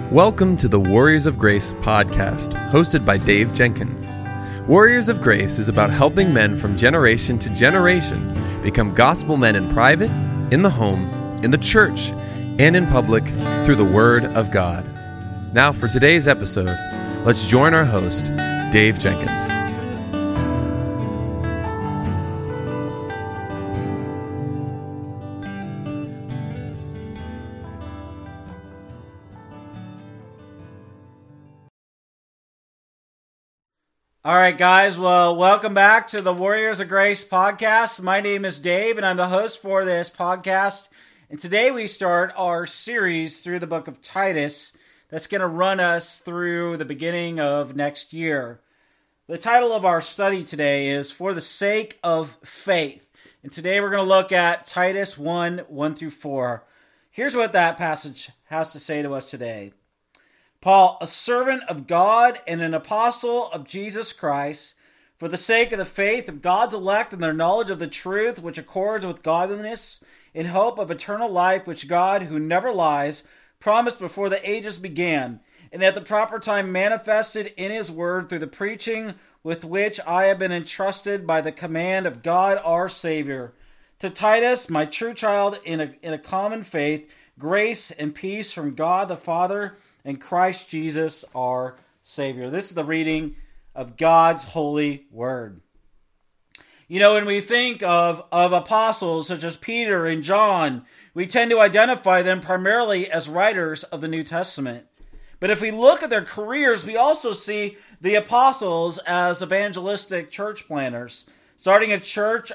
Welcome to the Warriors of Grace podcast, hosted by Dave Jenkins. Warriors of Grace is about helping men from generation to generation become gospel men in private, in the home, in the church, and in public through the Word of God. Now for today's episode, let's join our host, Dave Jenkins. All right, guys. Well, welcome back to the Warriors of Grace podcast. My name is Dave, and I'm the host for this podcast. And today we start our series through the book of Titus that's going to run us through the beginning of next year. The title of our study today is For the Sake of Faith. And today we're going to look at Titus 1 through 4. Here's what that passage has to say to us today. Paul, a servant of God and an apostle of Jesus Christ, for the sake of the faith of God's elect and their knowledge of the truth which accords with godliness, in hope of eternal life which God, who never lies, promised before the ages began, and at the proper time manifested in his word through the preaching with which I have been entrusted by the command of God our Savior. To Titus, my true child in a common faith, grace and peace from God the Father and Christ Jesus our Savior. This is the reading of God's holy word. You know, when we think of apostles such as Peter and John, we tend to identify them primarily as writers of the New Testament. But if we look at their careers, we also see the apostles as evangelistic church planners, starting a church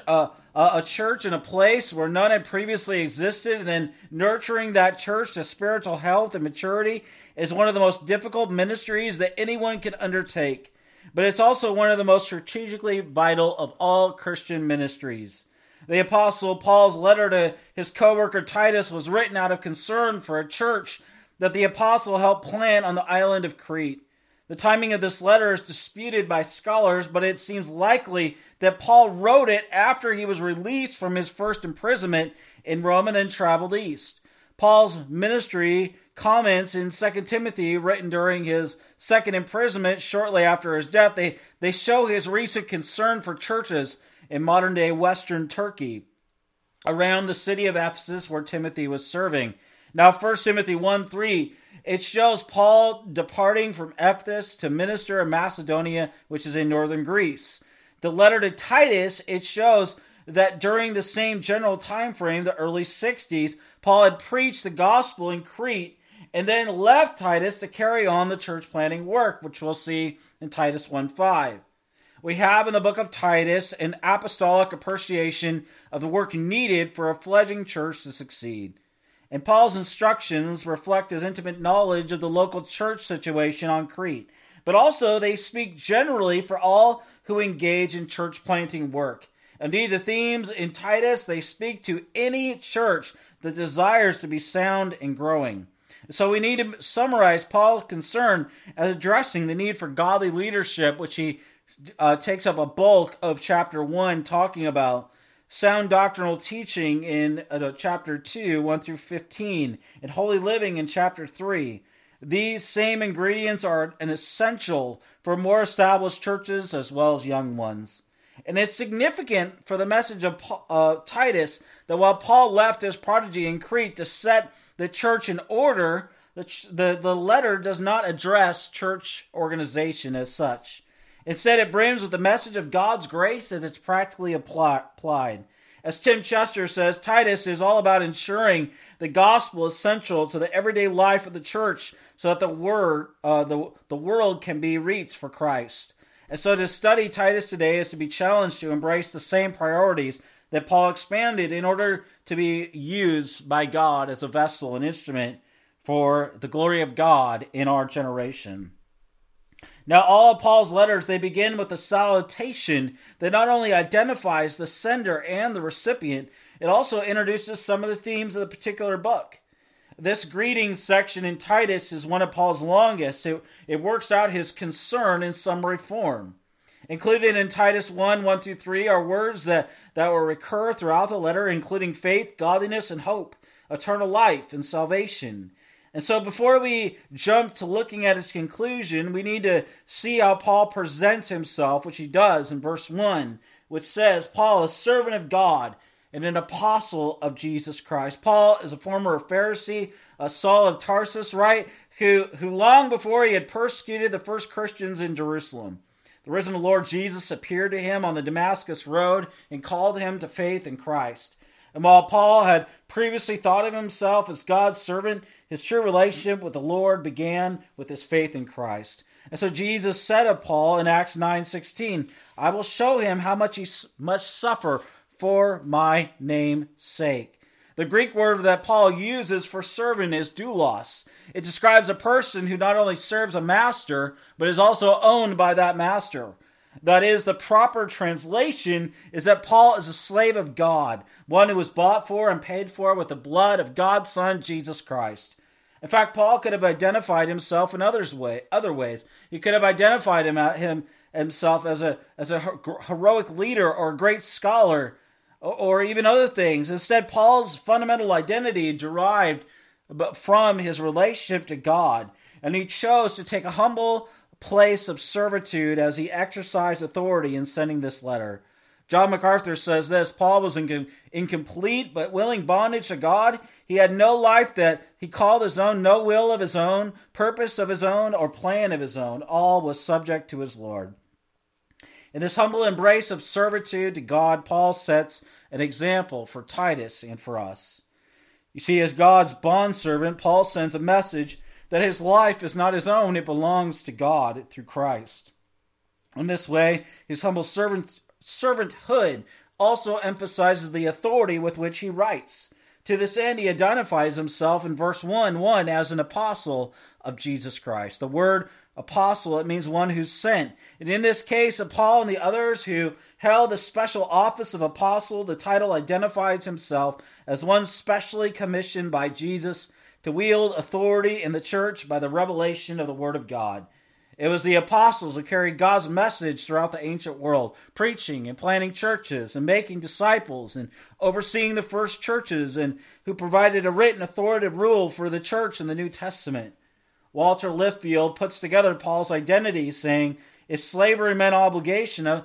in a place where none had previously existed, and then nurturing that church to spiritual health and maturity is one of the most difficult ministries that anyone can undertake. But it's also one of the most strategically vital of all Christian ministries. The Apostle Paul's letter to his co-worker Titus was written out of concern for a church that the apostle helped plant on the island of Crete. The timing of this letter is disputed by scholars, but it seems likely that Paul wrote it after he was released from his first imprisonment in Rome and then traveled east. Paul's ministry comments in 2 Timothy, written during his second imprisonment shortly after his death, they show his recent concern for churches in modern-day Western Turkey, around the city of Ephesus where Timothy was serving. Now, 1 Timothy 1:3, it shows Paul departing from Ephesus to minister in Macedonia, which is in northern Greece. The letter to Titus, it shows that during the same general time frame, the early 60s, Paul had preached the gospel in Crete and then left Titus to carry on the church planting work, which we'll see in Titus 1:5. We have in the book of Titus an apostolic appreciation of the work needed for a fledgling church to succeed. And Paul's instructions reflect his intimate knowledge of the local church situation on Crete. But also they speak generally for all who engage in church planting work. Indeed, the themes in Titus, they speak to any church that desires to be sound and growing. So we need to summarize Paul's concern as addressing the need for godly leadership, which he takes up a bulk of chapter 1 talking about. Sound doctrinal teaching in chapter 2, 1 through 15, and holy living in chapter 3. These same ingredients are an essential for more established churches as well as young ones. And it's significant for the message of Titus that while Paul left his prodigy in Crete to set the church in order, the letter does not address church organization as such. Instead, it brims with the message of God's grace as it's practically applied. As Tim Chester says, Titus is all about ensuring the gospel is central to the everyday life of the church so that the world can be reached for Christ. And so to study Titus today is to be challenged to embrace the same priorities that Paul expanded in order to be used by God as a vessel, an instrument for the glory of God in our generation. Now, all of Paul's letters, they begin with a salutation that not only identifies the sender and the recipient, it also introduces some of the themes of the particular book. This greeting section in Titus is one of Paul's longest. It works out his concern in summary form. Included in Titus 1 through 3 are words that will recur throughout the letter, including faith, godliness, and hope, eternal life, and salvation. And so before we jump to looking at its conclusion, we need to see how Paul presents himself, which he does in verse 1, which says, Paul, a servant of God and an apostle of Jesus Christ. Paul is a former Pharisee, a Saul of Tarsus, right, who long before he had persecuted the first Christians in Jerusalem. The risen Lord Jesus appeared to him on the Damascus road and called him to faith in Christ. And while Paul had previously thought of himself as God's servant, his true relationship with the Lord began with his faith in Christ. And so Jesus said of Paul in Acts 9:16, I will show him how much he must suffer for my name's sake. The Greek word that Paul uses for servant is doulos. It describes a person who not only serves a master, but is also owned by that master. That is, the proper translation is that Paul is a slave of God, one who was bought for and paid for with the blood of God's Son, Jesus Christ. In fact, Paul could have identified himself in other ways. He could have identified himself as a heroic leader or a great scholar, or even other things. Instead, Paul's fundamental identity derived from his relationship to God, and he chose to take a humble place of servitude as he exercised authority in sending this letter. John MacArthur says this, Paul was in complete but willing bondage to God. He had no life that he called his own, no will of his own, purpose of his own, or plan of his own. All was subject to his Lord. In this humble embrace of servitude to God, Paul sets an example for Titus and for us. You see, as God's bondservant, Paul sends a message that his life is not his own, it belongs to God through Christ. In this way, his humble servanthood also emphasizes the authority with which he writes. To this end, he identifies himself in verse 1 as an apostle of Jesus Christ. The word apostle, it means one who's sent. And in this case of Paul and the others who held the special office of apostle, the title identifies himself as one specially commissioned by Jesus to wield authority in the church by the revelation of the Word of God. It was the apostles who carried God's message throughout the ancient world, preaching and planting churches and making disciples and overseeing the first churches, and who provided a written authoritative rule for the church in the New Testament. Walter Littfield puts together Paul's identity, saying, if slavery meant obligation,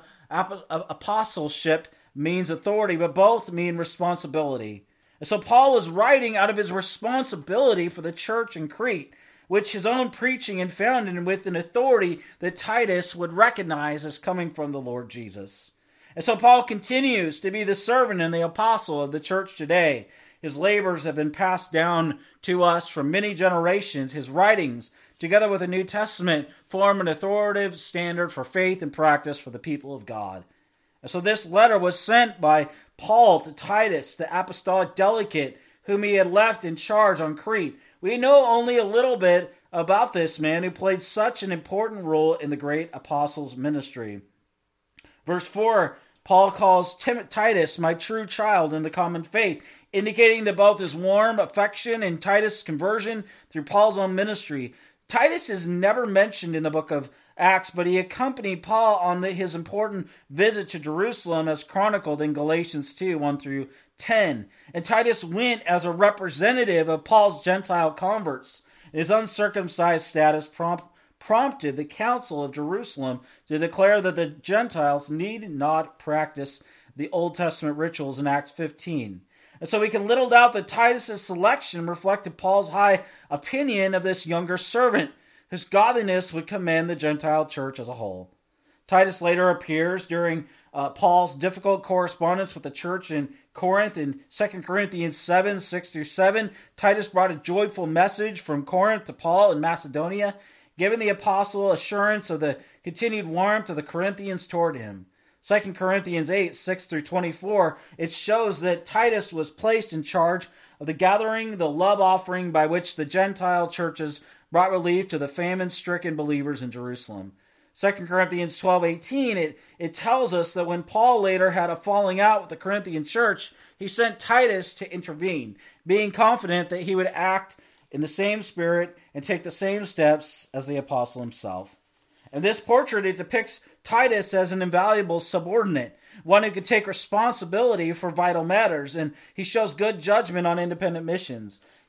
apostleship means authority, but both mean responsibility. And so Paul was writing out of his responsibility for the church in Crete, which his own preaching and founded with an authority that Titus would recognize as coming from the Lord Jesus. And so Paul continues to be the servant and the apostle of the church today. His labors have been passed down to us from many generations. His writings, together with the New Testament, form an authoritative standard for faith and practice for the people of God. And so this letter was sent by Paul to Titus, the apostolic delegate, whom he had left in charge on Crete. We know only a little bit about this man who played such an important role in the great apostles' ministry. Verse 4, Paul calls Titus my true child in the common faith, indicating that both his warm affection and Titus' conversion through Paul's own ministry. Titus is never mentioned in the book of Acts, but he accompanied Paul on his important visit to Jerusalem as chronicled in Galatians 2, 1 through 10. And Titus went as a representative of Paul's Gentile converts. His uncircumcised status prompted the Council of Jerusalem to declare that the Gentiles need not practice the Old Testament rituals in Acts 15. And so we can little doubt that Titus' selection reflected Paul's high opinion of this younger servant, whose godliness would commend the Gentile church as a whole. Titus later appears during Paul's difficult correspondence with the church in Corinth in 2 Corinthians 7, 6 through 7. Titus brought a joyful message from Corinth to Paul in Macedonia, giving the apostle assurance of the continued warmth of the Corinthians toward him. 2 Corinthians 8, 6 through 24, it shows that Titus was placed in charge of the gathering, the love offering by which the Gentile churches brought relief to the famine-stricken believers in Jerusalem. 2 Corinthians 12:18, it tells us that when Paul later had a falling out with the Corinthian church, he sent Titus to intervene, being confident that he would act in the same spirit and take the same steps as the apostle himself. And this portrait, it depicts Titus as an invaluable subordinate, one who could take responsibility for vital matters, and he shows good judgment on independent missions.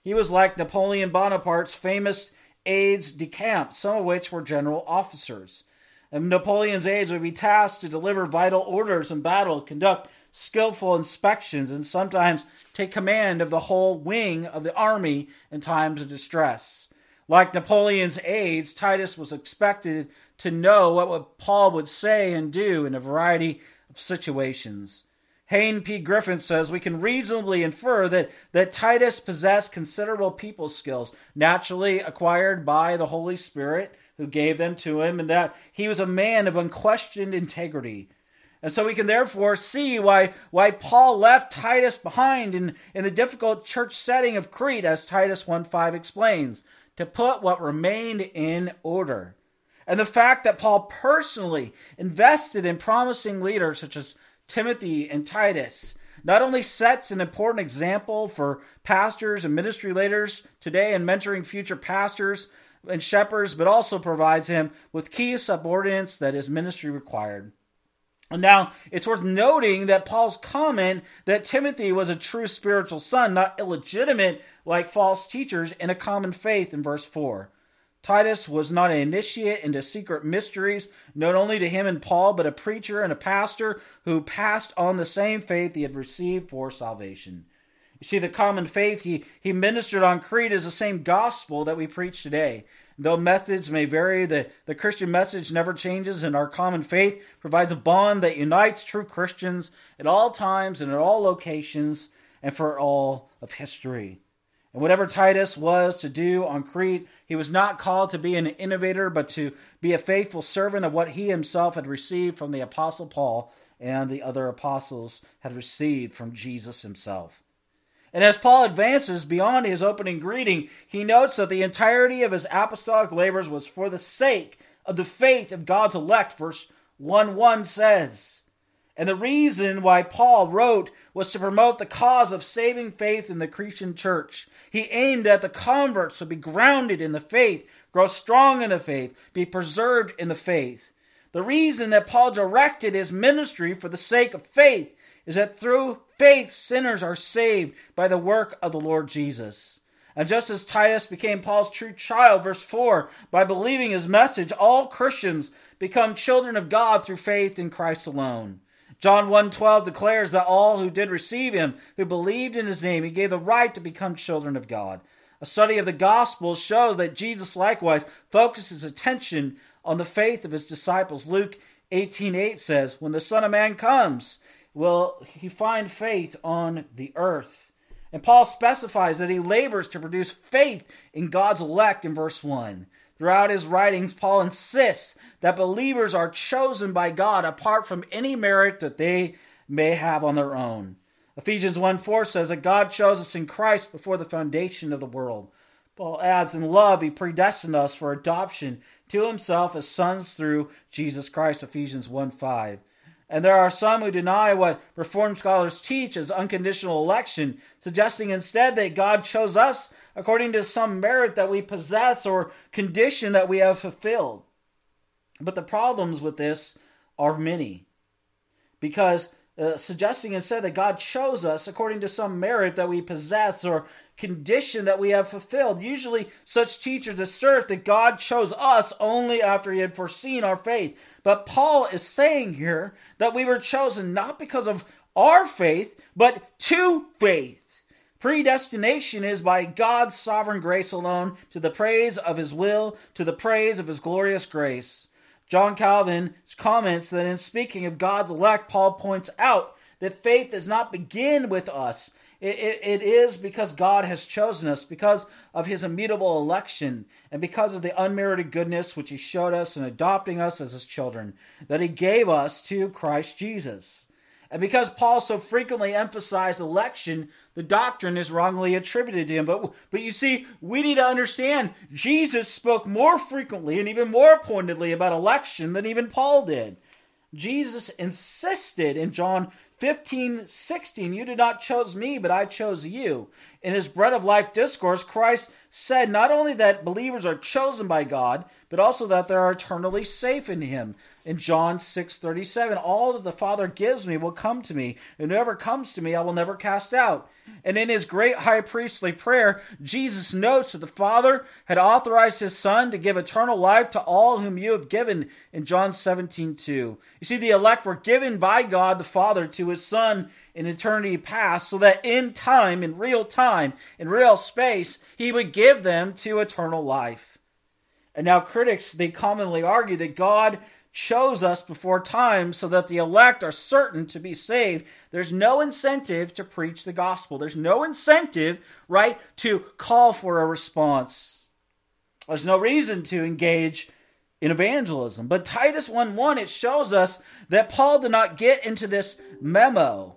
He was like Napoleon Bonaparte's famous aides de camp, some of which were general officers. And Napoleon's aides would be tasked to deliver vital orders in battle, conduct skillful inspections, and sometimes take command of the whole wing of the army in times of distress. Like Napoleon's aides, Titus was expected to know what Paul would say and do in a variety of situations. Hayne P. Griffin says we can reasonably infer that Titus possessed considerable people skills, naturally acquired by the Holy Spirit who gave them to him, and that he was a man of unquestioned integrity. And so we can therefore see why Paul left Titus behind in the difficult church setting of Crete, as Titus 1:5 explains, to put what remained in order. And the fact that Paul personally invested in promising leaders such as Timothy and Titus not only sets an important example for pastors and ministry leaders today in mentoring future pastors and shepherds, but also provides him with key subordinates that his ministry required. And now, it's worth noting that Paul's comment that Timothy was a true spiritual son, not illegitimate like false teachers, in a common faith in verse 4. Titus was not an initiate into secret mysteries, known only to him and Paul, but a preacher and a pastor who passed on the same faith he had received for salvation. You see, the common faith he ministered on Crete is the same gospel that we preach today. Though methods may vary, the Christian message never changes, and our common faith provides a bond that unites true Christians at all times and at all locations and for all of history. And whatever Titus was to do on Crete, he was not called to be an innovator, but to be a faithful servant of what he himself had received from the Apostle Paul and the other apostles had received from Jesus himself. And as Paul advances beyond his opening greeting, he notes that the entirety of his apostolic labors was for the sake of the faith of God's elect, verse 1:1 says. And the reason why Paul wrote was to promote the cause of saving faith in the Cretan church. He aimed at the converts to be grounded in the faith, grow strong in the faith, be preserved in the faith. The reason that Paul directed his ministry for the sake of faith is that through faith sinners are saved by the work of the Lord Jesus. And just as Titus became Paul's true child, verse 4, by believing his message, all Christians become children of God through faith in Christ alone. John 1:12 declares that all who did receive him, who believed in his name, he gave the right to become children of God. A study of the Gospels shows that Jesus likewise focuses attention on the faith of his disciples. Luke 18:8 says, when the Son of Man comes, will he find faith on the earth? And Paul specifies that he labors to produce faith in God's elect in verse 1. Throughout his writings, Paul insists that believers are chosen by God apart from any merit that they may have on their own. Ephesians 1:4 says that God chose us in Christ before the foundation of the world. Paul adds, in love, he predestined us for adoption to himself as sons through Jesus Christ, Ephesians 1:5. And there are some who deny what Reformed scholars teach as unconditional election, suggesting instead that God chose us according to some merit that we possess or condition that we have fulfilled. But the problems with this are many, because suggesting instead that God chose us according to some merit that we possess or condition that we have fulfilled. Usually such teachers assert that God chose us only after he had foreseen our faith. But Paul is saying here that we were chosen not because of our faith, but to faith. Predestination is by God's sovereign grace alone, to the praise of his will, to the praise of his glorious grace. John Calvin comments that in speaking of God's elect, Paul points out that faith does not begin with us. It is because God has chosen us, because of his immutable election, and because of the unmerited goodness which he showed us in adopting us as his children, that he gave us to Christ Jesus. And because Paul so frequently emphasized election, the doctrine is wrongly attributed to him. But you see, we need to understand Jesus spoke more frequently and even more pointedly about election than even Paul did. Jesus insisted in John 15:16, you did not choose me, but I chose you. In his Bread of Life discourse, Christ said not only that believers are chosen by God, but also that they are eternally safe in him. In John 6:37, all that the Father gives me will come to me, and whoever comes to me I will never cast out. And in his great high priestly prayer, Jesus notes that the Father had authorized his Son to give eternal life to all whom you have given in John 17:2. You see, the elect were given by God the Father to his Son in eternity past, so that in time, in real space, he would give them to eternal life. And now critics, they commonly argue that God chose us before time so that the elect are certain to be saved. There's no incentive to preach the gospel. There's no incentive, right, to call for a response. There's no reason to engage in evangelism. But Titus 1:1, it shows us that Paul did not get into this memo.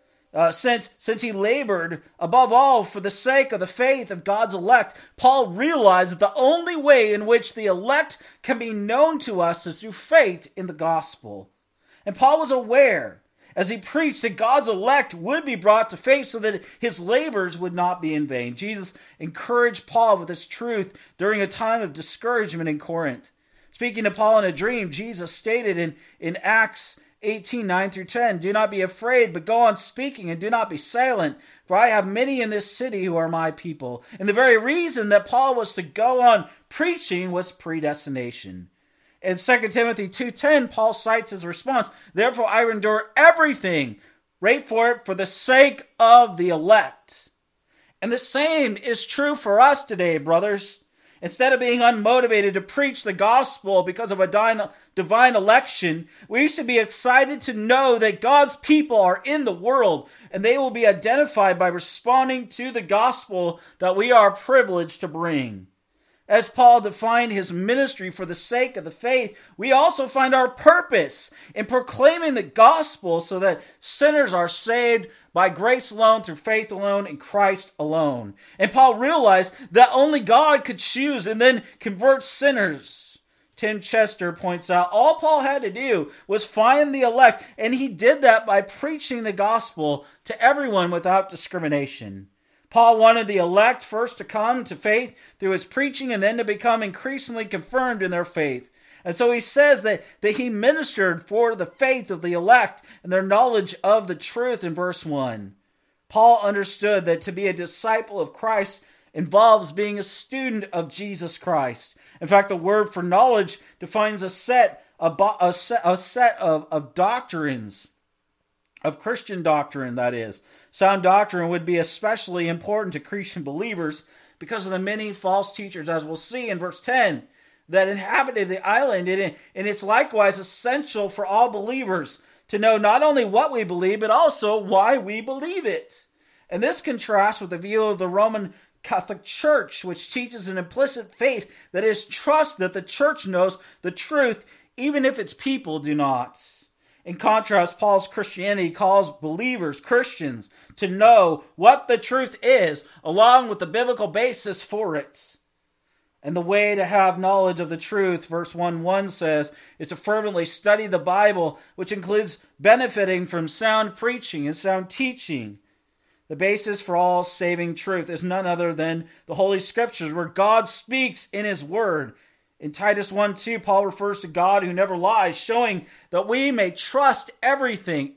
Since he labored above all for the sake of the faith of God's elect, Paul realized that the only way in which the elect can be known to us is through faith in the gospel. And Paul was aware, as he preached, that God's elect would be brought to faith so that his labors would not be in vain. Jesus encouraged Paul with this truth during a time of discouragement in Corinth. Speaking to Paul in a dream, Jesus stated in Acts 18:9-10, do not be afraid, but go on speaking and do not be silent, for I have many in this city who are my people. And the very reason that Paul was to go on preaching was predestination. In 2 Timothy 2:10, Paul cites his response, therefore I endure everything, wait for it, for the sake of the elect. And the same is true for us today, brothers. Instead of being unmotivated to preach the gospel because of a divine election, we should be excited to know that God's people are in the world, and they will be identified by responding to the gospel that we are privileged to bring. As Paul defined his ministry for the sake of the faith, we also find our purpose in proclaiming the gospel so that sinners are saved by grace alone, through faith alone, in Christ alone. And Paul realized that only God could choose and then convert sinners. Tim Chester points out, all Paul had to do was find the elect, and he did that by preaching the gospel to everyone without discrimination. Paul wanted the elect first to come to faith through his preaching and then to become increasingly confirmed in their faith. And so he says that he ministered for the faith of the elect and their knowledge of the truth in verse 1. Paul understood that to be a disciple of Christ involves being a student of Jesus Christ. In fact, the word for knowledge defines a set of doctrines, of Christian doctrine, that is. Sound doctrine would be especially important to Christian believers because of the many false teachers, as we'll see in verse 10, that inhabited the island. And it's likewise essential for all believers to know not only what we believe, but also why we believe it. And this contrasts with the view of the Roman Catholic Church, which teaches an implicit faith that is trust that the church knows the truth, even if its people do not. In contrast, Paul's Christianity calls believers, Christians, to know what the truth is, along with the biblical basis for it. And the way to have knowledge of the truth, verse 1:1 says, is to fervently study the Bible, which includes benefiting from sound preaching and sound teaching. The basis for all saving truth is none other than the Holy Scriptures, where God speaks in His Word. In Titus 1:2, Paul refers to God who never lies, showing that we may trust everything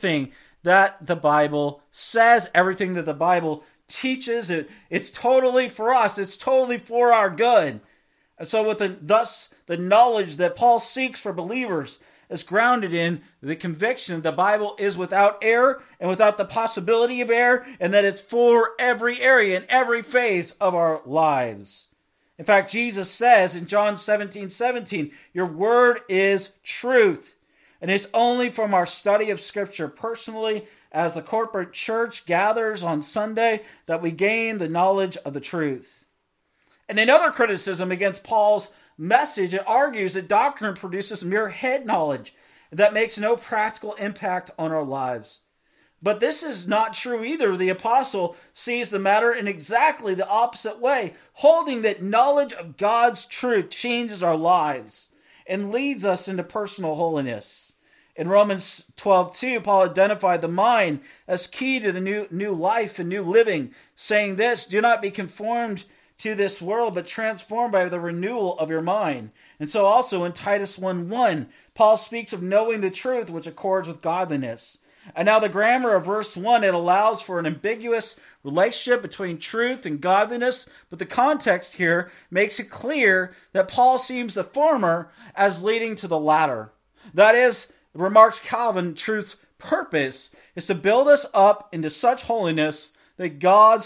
that the Bible says, everything that the Bible teaches. It's totally for us. It's totally for our good. And so thus the knowledge that Paul seeks for believers is grounded in the conviction that the Bible is without error and without the possibility of error, and that it's for every area and every phase of our lives. In fact, Jesus says in John 17:17, your word is truth. And it's only from our study of Scripture personally, as the corporate church gathers on Sunday, that we gain the knowledge of the truth. And another criticism against Paul's message, it argues that doctrine produces mere head knowledge that makes no practical impact on our lives. But this is not true either. The apostle sees the matter in exactly the opposite way, holding that knowledge of God's truth changes our lives and leads us into personal holiness. In Romans 12:2, Paul identified the mind as key to the new life and new living, saying this, do not be conformed to this world, but transformed by the renewal of your mind. And so also in Titus 1:1, Paul speaks of knowing the truth which accords with godliness. And now the grammar of verse 1, it allows for an ambiguous relationship between truth and godliness, but the context here makes it clear that Paul sees the former as leading to the latter. That is, remarks Calvin, truth's purpose is to build us up into such holiness that God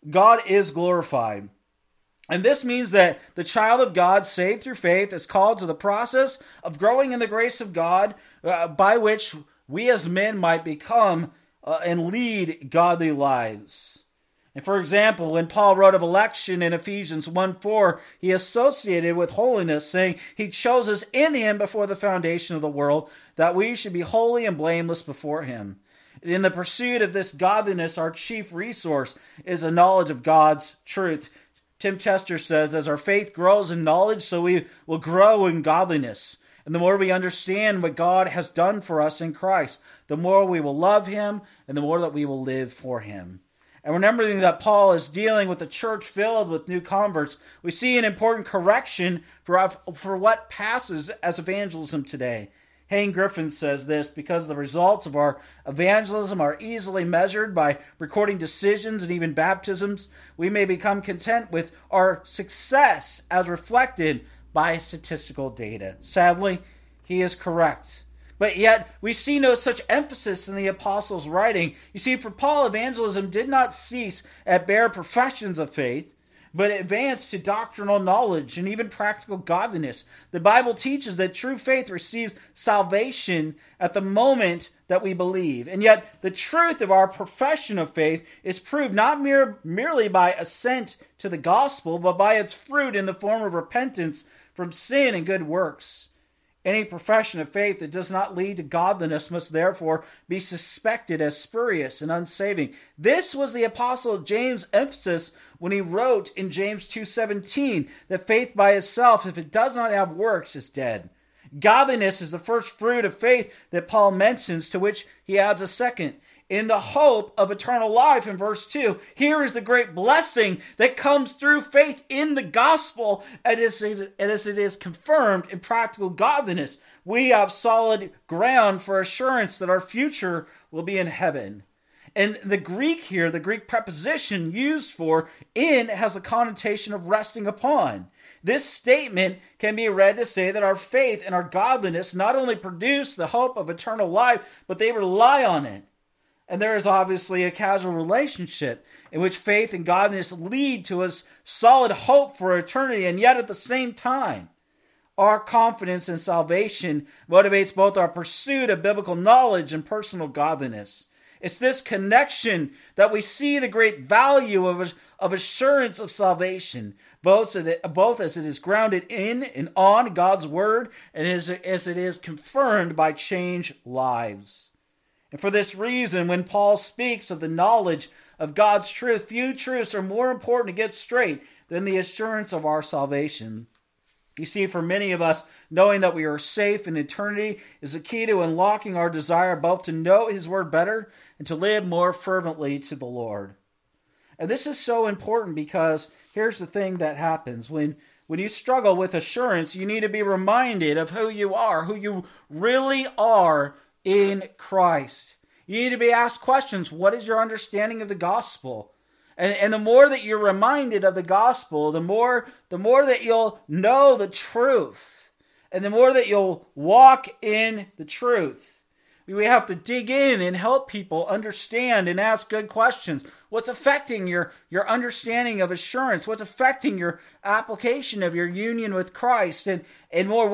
is glorified. And this means that the child of God, saved through faith, is called to the process of growing in the grace of God, by which we as men might become and lead godly lives. And for example, when Paul wrote of election in Ephesians 1:4, he associated with holiness, saying, he chose us in him before the foundation of the world, that we should be holy and blameless before him. In the pursuit of this godliness, our chief resource is a knowledge of God's truth. Tim Chester says, as our faith grows in knowledge, so we will grow in godliness. And the more we understand what God has done for us in Christ, the more we will love him and the more that we will live for him. And remembering that Paul is dealing with a church filled with new converts, we see an important correction for what passes as evangelism today. Hayne Griffin says this, because the results of our evangelism are easily measured by recording decisions and even baptisms, we may become content with our success as reflected by statistical data. Sadly, he is correct. But yet, we see no such emphasis in the apostles' writing. You see, for Paul, evangelism did not cease at bare professions of faith, but advanced to doctrinal knowledge and even practical godliness. The Bible teaches that true faith receives salvation at the moment that we believe. And yet, the truth of our profession of faith is proved not merely by assent to the gospel, but by its fruit in the form of repentance from sin and good works. Any profession of faith that does not lead to godliness must therefore be suspected as spurious and unsaving. This was the Apostle James' emphasis when he wrote in James 2:17 that faith by itself, if it does not have works, is dead. Godliness is the first fruit of faith that Paul mentions, to which he adds a second, in the hope of eternal life in verse 2. Here is the great blessing that comes through faith in the gospel, as it is confirmed in practical godliness. We have solid ground for assurance that our future will be in heaven. And the Greek here, the Greek preposition used for in, has a connotation of resting upon. This statement can be read to say that our faith and our godliness not only produce the hope of eternal life, but they rely on it. And there is obviously a causal relationship in which faith and godliness lead to a solid hope for eternity, and yet at the same time, our confidence in salvation motivates both our pursuit of biblical knowledge and personal godliness. It's this connection that we see the great value of assurance of salvation, both as it is grounded in and on God's word, and as it is confirmed by changed lives. And for this reason, when Paul speaks of the knowledge of God's truth, few truths are more important to get straight than the assurance of our salvation. You see, for many of us, knowing that we are safe in eternity is the key to unlocking our desire both to know his word better and to live more fervently to the Lord. And this is so important because here's the thing that happens. When you struggle with assurance, you need to be reminded of who you really are in Christ. You need to be asked questions. What is your understanding of the gospel? And the more that you're reminded of the gospel, the more that you'll know the truth, and the more that you'll walk in the truth. We have to dig in and help people understand and ask good questions. What's affecting your understanding of assurance? What's affecting your application of your union with Christ? And more,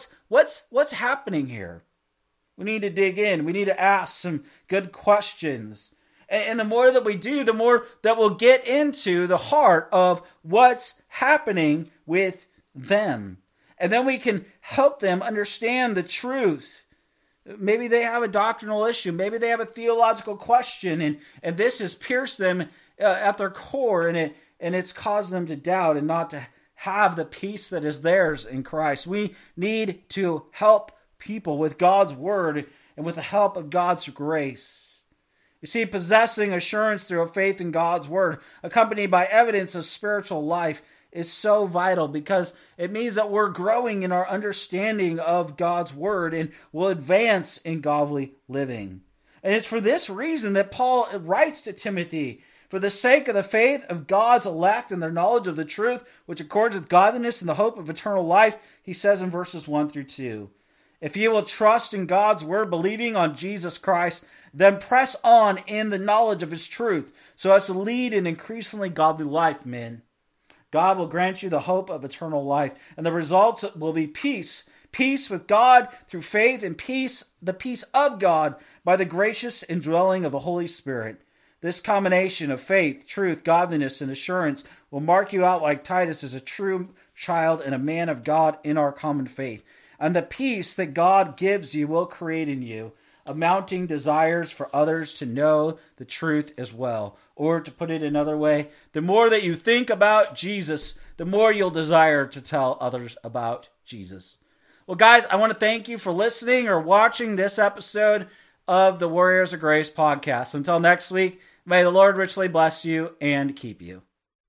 what's happening here? We need to dig in. We need to ask some good questions. And the more that we do, the more that we'll get into the heart of what's happening with them. And then we can help them understand the truth. Maybe they have a doctrinal issue. Maybe they have a theological question. And this has pierced them at their core. And it's caused them to doubt and not to have the peace that is theirs in Christ. We need to help people with God's word and with the help of God's grace. You see, possessing assurance through a faith in God's word, accompanied by evidence of spiritual life, is so vital because it means that we're growing in our understanding of God's word and will advance in godly living. And it's for this reason that Paul writes to Timothy, for the sake of the faith of God's elect and their knowledge of the truth, which accords with godliness and the hope of eternal life, he says in verses 1 through 2. If you will trust in God's word, believing on Jesus Christ, then press on in the knowledge of his truth, so as to lead an increasingly godly life, men. God will grant you the hope of eternal life, and the results will be peace. Peace with God through faith, and the peace of God by the gracious indwelling of the Holy Spirit. This combination of faith, truth, godliness, and assurance will mark you out like Titus as a true child and a man of God in our common faith. And the peace that God gives you will create in you amounting desires for others to know the truth as well. Or to put it another way, the more that you think about Jesus, the more you'll desire to tell others about Jesus. Well, guys, I want to thank you for listening or watching this episode of the Warriors of Grace podcast. Until next week, may the Lord richly bless you and keep you.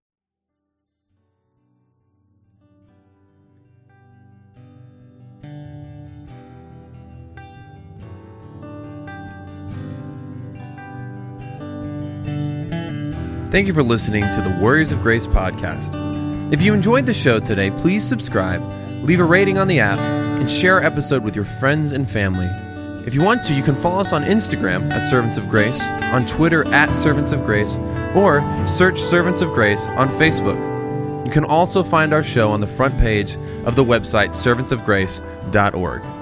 Thank you for listening to the Warriors of Grace podcast. If you enjoyed the show today, please subscribe, leave a rating on the app, and share our episode with your friends and family. If you want to, you can follow us on Instagram at Servants of Grace, on Twitter at Servants of Grace, or search Servants of Grace on Facebook. You can also find our show on the front page of the website servantsofgrace.org.